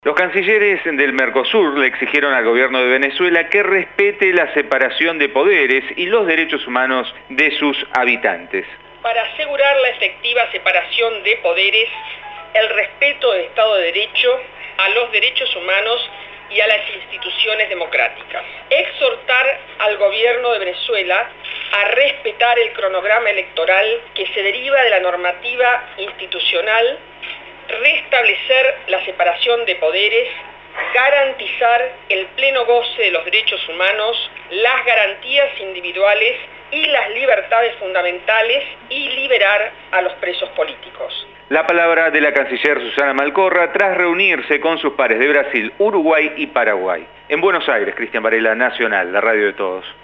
Los cancilleres del Mercosur le exigieron al gobierno de Venezuela que respete la separación de poderes y los derechos humanos de sus habitantes. Para asegurar la efectiva separación de poderes, el respeto del Estado de Derecho, a los derechos humanos y a las instituciones democráticas. Exhortar al gobierno de Venezuela a respetar el cronograma electoral que se deriva de la normativa institucional, restablecer la separación de poderes, garantizar el pleno goce de los derechos humanos, las garantías individuales y las libertades fundamentales y liberar a los presos políticos. La palabra de la canciller Susana Malcorra tras reunirse con sus pares de Brasil, Uruguay y Paraguay. En Buenos Aires, Cristian Varela, Nacional, la radio de todos.